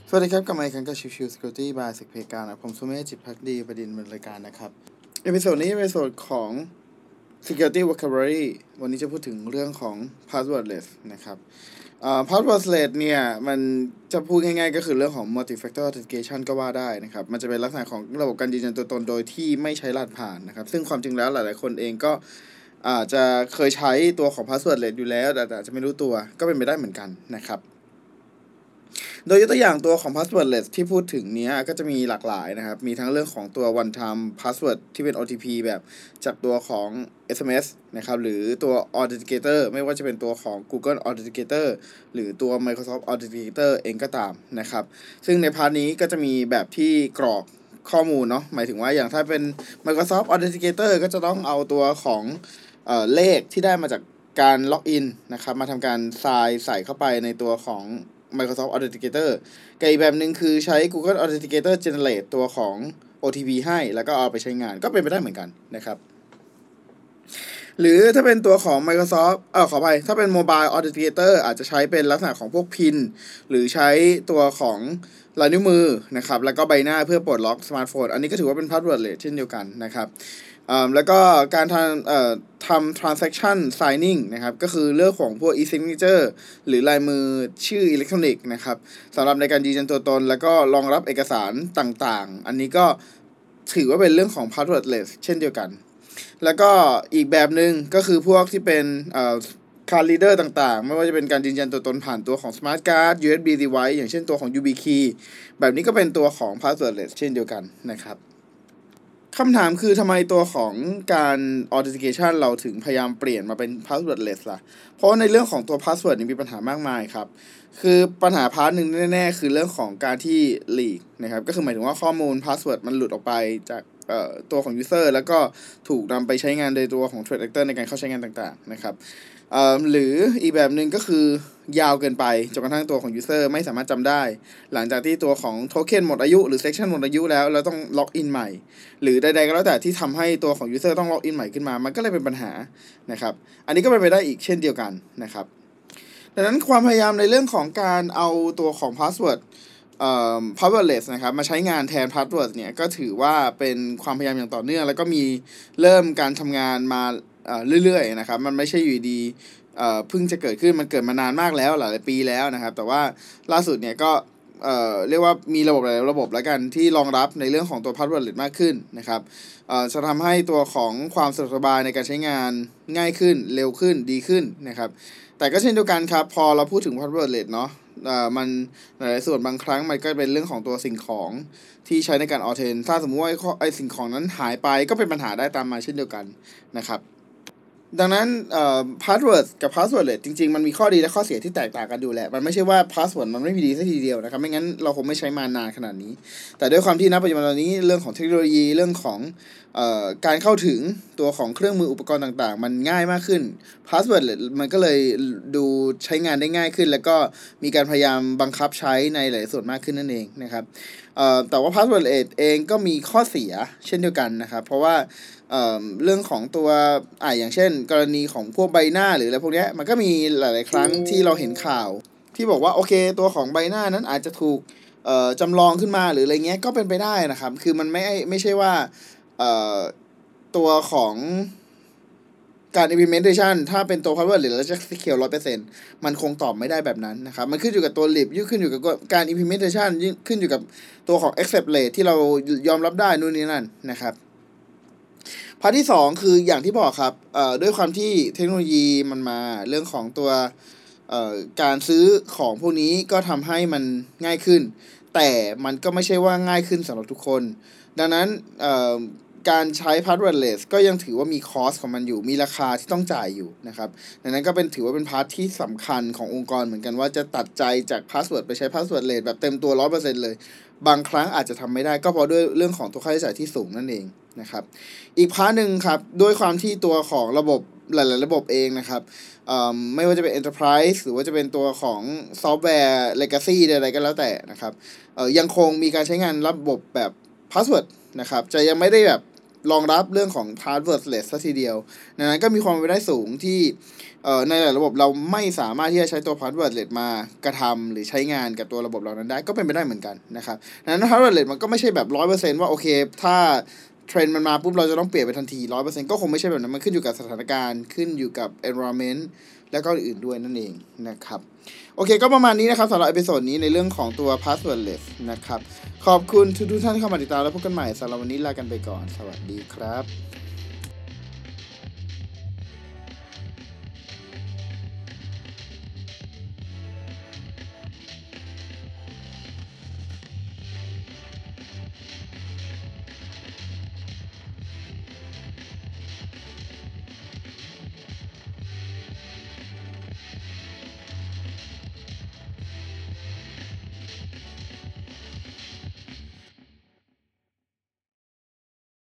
สวัสดีครับกลับมาอีกครั้งกับชิวๆ Security by เซกเพกานะผมสุเมธจิตภักดีประเด็นบรรยายการนะครับเอพิโซดนี้เป็นเอพิโซดของ Security Vocabulary วันนี้จะพูดถึงเรื่องของ Passwordless นะครับPasswordless เนี่ยมันจะพูดง่ายๆก็คือเรื่องของ Multi-Factor Authentication ก็ว่าได้นะครับมันจะเป็นลักษณะของระบบการยืนยันตัวตนโดยที่ไม่ใช้รหัสผ่านนะครับซึ่งความจริงแล้วหลายๆคนเองก็อาจจะเคยใช้ตัวของ Passwordless อยู่แล้วแต่อาจจะไม่รู้ตัวก็เป็นไปได้เหมือนกันนะครับโดยยกตัวอย่างตัวของ passwordless ที่พูดถึงเนี้ยก็จะมีหลากหลายนะครับมีทั้งเรื่องของตัว one time password ที่เป็น OTP แบบจากตัวของ SMS นะครับหรือตัว authenticator ไม่ว่าจะเป็นตัวของ Google Authenticator หรือตัว Microsoft Authenticator เองก็ตามนะครับซึ่งในพาร์ทนี้ก็จะมีแบบที่กรอกข้อมูลเนาะหมายถึงว่าอย่างถ้าเป็น Microsoft Authenticator ก็จะต้องเอาตัวของเลขที่ได้มาจากการล็อกอินนะครับมาทำการใส่เข้าไปในตัวของMicrosoft Authenticator กับอีกแบบหนึ่งคือใช้ Google Authenticator generate ตัวของ OTP ให้แล้วก็เอาไปใช้งานก็เป็นไปได้เหมือนกันนะครับหรือถ้าเป็นตัวของ Microsoft ขออภัยถ้าเป็น Mobile Authenticator อาจจะใช้เป็นลักษณะของพวก PIN หรือใช้ตัวของลายนิ้วมือนะครับแล้วก็ใบหน้าเพื่อปลดล็อกสมาร์ทโฟนอันนี้ก็ถือว่าเป็น passwordless เช่นเดียวกันนะครับแล้วก็การทำ transaction signing นะครับก็คือเรื่องของพวก e-signature หรือลายมือชื่ออิเล็กทรอนิกส์นะครับสำหรับในการยืนยันตัวตนแล้วก็รองรับเอกสารต่างๆอันนี้ก็ถือว่าเป็นเรื่องของ passwordless เช่นเดียวกันแล้วก็อีกแบบหนึ่งก็คือพวกที่เป็นcard reader ต่างๆไม่ว่าจะเป็นการยืนยันตัวตนผ่านตัวของ smart card USB device อย่างเช่นตัวของ YubiKey แบบนี้ก็เป็นตัวของ passwordless เช่นเดียวกันนะครับคำถามคือทำไมตัวของการ authentication เราถึงพยายามเปลี่ยนมาเป็น passwordless ล่ะเพราะในเรื่องของตัว password นี่มีปัญหามากมายครับคือปัญหาพาร์ทหนึ่งแน่ๆคือเรื่องของการที่ leak นะครับก็คือหมายถึงว่าข้อมูล password มันหลุดออกไปจากตัวของ user แล้วก็ถูกนำไปใช้งานโดยตัวของ threat actor ในการเข้าใช้งานต่างๆนะครับหรืออีกแบบหนึ่งก็คือยาวเกินไปจนกระทั่งตัวของ user ไม่สามารถจำได้หลังจากที่ตัวของโทเค็นหมดอายุหรือ section หมดอายุแล้วเราต้องล็อกอินใหม่หรือใดๆก็แล้วแต่ที่ทำให้ตัวของ user ต้องล็อกอินใหม่ขึ้นมามันก็เลยเป็นปัญหานะครับอันนี้ก็เป็นไปได้อีกเช่นเดียวกันนะครับดังนั้นความพยายามในเรื่องของการเอาตัวของ password passwordless นะครับมาใช้งานแทน password เนี่ยก็ถือว่าเป็นความพยายามอย่างต่อเนื่องแล้วก็มีเริ่มการทำงานมาเรื่อยๆนะครับมันไม่ใช่อยู่ดีเพิ่งจะเกิดขึ้นมันเกิดมานานมากแล้วหลายปีแล้วนะครับแต่ว่าล่าสุดเนี่ยก็เรียกว่ามีระบบหลายระบบแล้วกันที่รองรับในเรื่องของตัว passwordless มากขึ้นนะครับจะทำให้ตัวของความสะดวกสบายในการใช้งานง่ายขึ้นเร็วขึ้นดีขึ้นนะครับแต่ก็เช่นเดียวกันครับพอเราพูดถึง passwordless เนาะมันหลายส่วนบางครั้งมันก็เป็นเรื่องของตัวสิ่งของที่ใช้ในการออเทนถ้าสมมติว่าไอ้สิ่งของนั้นหายไปก็เป็นปัญหาได้ตามมาเช่นเดียวกันนะครับดังนั้นpassword กับ passwordless จริงๆมันมีข้อดีและข้อเสียที่แตกต่างกันอยู่แหละมันไม่ใช่ว่า password มันไม่มีดีซะทีเดียวนะครับไม่งั้นเราคงไม่ใช้มานานขนาดนี้แต่ด้วยความที่ณปัจจุบันตอนนี้เรื่องของเทคโนโลยีเรื่องของการเข้าถึงตัวของเครื่องมืออุปกรณ์ต่างๆมันง่ายมากขึ้น password มันก็เลยดูใช้งานได้ง่ายขึ้นแล้วก็มีการพยายามบังคับใช้ในหลายส่วนมากขึ้นนั่นเองนะครับแต่ว่า password เองก็มีข้อเสียเช่นเดียวกันนะครับเพราะว่าเรื่องของตัวอย่างเช่นกรณีของพวกใบหน้าหรืออะไรพวกนี้มันก็มีหลายๆครั้งที่เราเห็นข่าวที่บอกว่าโอเคตัวของใบหน้านั้นอาจจะถูกจำลองขึ้นมาหรืออะไรเงี้ยก็เป็นไปได้นะครับคือมันไม่ใช่ว่าตัวของการ implementation ถ้าเป็นตัว password หรือเราจะ secure 100% มันคงตอบไม่ได้แบบนั้นนะครับมันขึ้นอยู่กับตัว lib ขึ้นอยู่กับการ implementation ขึ้นอยู่กับตัวของ accept rate ที่เรายอมรับได้นู่นนี่นั่นนะครับพาร์ทที่2คืออย่างที่บอกครับด้วยความที่เทคโนโลยีมันมาเรื่องของตัวการซื้อของพวกนี้ก็ทำให้มันง่ายขึ้นแต่มันก็ไม่ใช่ว่าง่ายขึ้นสำหรับทุกคนดังนั้นการใช้ passwordless ก็ยังถือว่ามีคอสของมันอยู่มีราคาที่ต้องจ่ายอยู่นะครับดังนั้นก็ถือว่าเป็นพาร์ทที่สำคัญขององค์กรเหมือนกันว่าจะตัดใจจาก password ไปใช้ passwordless แบบเต็มตัว 100% เลยบางครั้งอาจจะทำไม่ได้ก็เพราะด้วยเรื่องของตัวค่าใช้จ่ายที่สูงนั่นเองนะครับอีกพาร์ทนึงครับด้วยความที่ตัวของระบบหลายๆระบบเองนะครับไม่ว่าจะเป็น Enterprise หรือว่าจะเป็นตัวของซอฟต์แวร์ Legacy ใดๆก็แล้วแต่นะครับยังคงมีการใช้งานระบบแบบ Password นะครับจะยังไม่ได้แบบรองรับเรื่องของ passwordless ซะทีเดียวดังนั้นก็มีความเป็นไปได้สูงที่ในหลายระบบเราไม่สามารถที่จะใช้ตัว passwordless มากระทำหรือใช้งานกับตัวระบบเหล่านั้นได้ก็เป็นไปได้เหมือนกันนะครับดังนั้น passwordless มันก็ไม่ใช่แบบ 100% ว่าโอเคถ้าเทรนด์มันมาปุ๊บเราจะต้องเปลี่ยนไปทันที 100% ก็คงไม่ใช่แบบนั้นมันขึ้นอยู่กับสถานการณ์ขึ้นอยู่กับ environment แล้วก็อื่นๆด้วยนั่นเองนะครับโอเคก็ประมาณนี้นะครับสำหรับเอพิโซดนี้ในเรื่องของตัว passwordless นะครับขอบคุณทุกท่านที่เข้ามาติดตามแล้วพบกันใหม่สำหรับวันนี้ลากันไปก่อนสวัสดีครับ